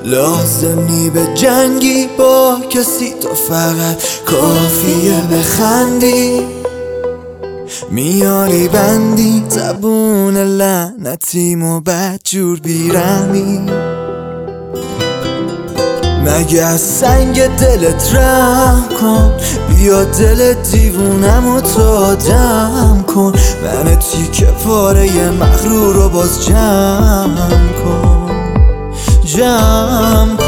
لازم نی به جنگی با کسی، تو فقط کافیه بخندی. میاری بندی زبون لعنتیمو بدجور بیرمی. مگه از سنگ دلت رحم کن، بیا دل دیوونمو تو آدم کن. من تیکه پاره مغرور رو باز جمع کن، جمع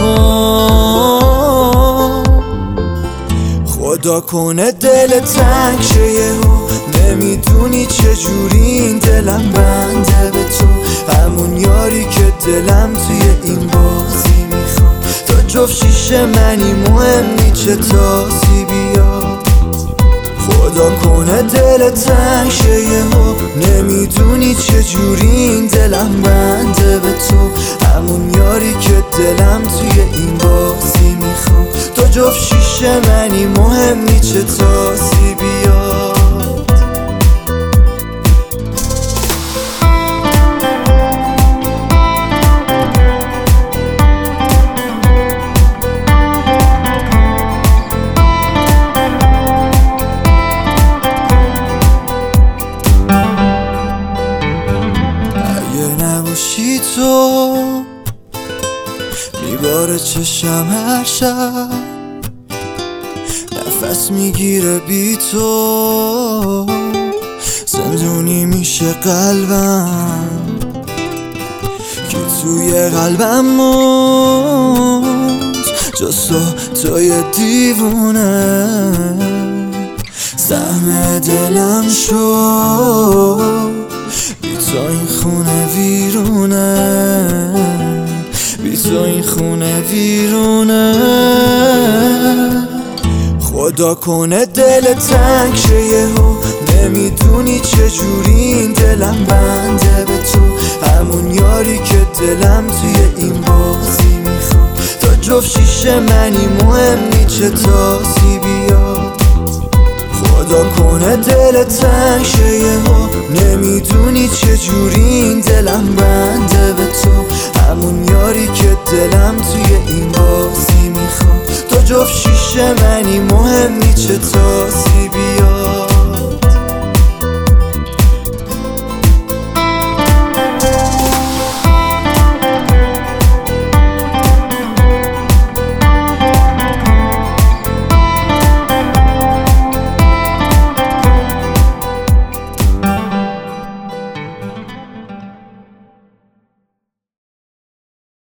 کن. خدا کنه دل تنگ شه یهو، نمیدونی چجوری این دلم بنده به تو. همون یاری که دلم توی این بازی میخواد، تو جفت شیشه منی، مهم نی چه تاسی بیاد. خدا کنه دل تنگ شه یهو، نمیدونی چجوری این دلم بنده به تو. همون یاری که دلم توی این بازی میخواد، تو جفت شیشه منی، مهم نی چه تاسی بیاد. نباشی تو میباره چشم هر شب، نفس میگیره بی تو، زندونی میشه قلبم که توی قلبم موند. جز توی دیوونه سهم دلم شد. بی تو این خونه ویرونه، بی تو این خونه ویرونه. خدا کنه دل تنگ شه یهو، نمیدونی چجوری این دلم بنده به تو. همون یاری که دلم توی این بازی میخواد، تو جفت شیشه منی، مهم نی چه تاسی بیاد. خدا کنه دل تنگ شه یهو، نمیدونی چجوری این دلم بنده به تو. همون یاری که دلم توی این بازی میخواد، تو جفت شیشه منی، مهم نی چه تاسی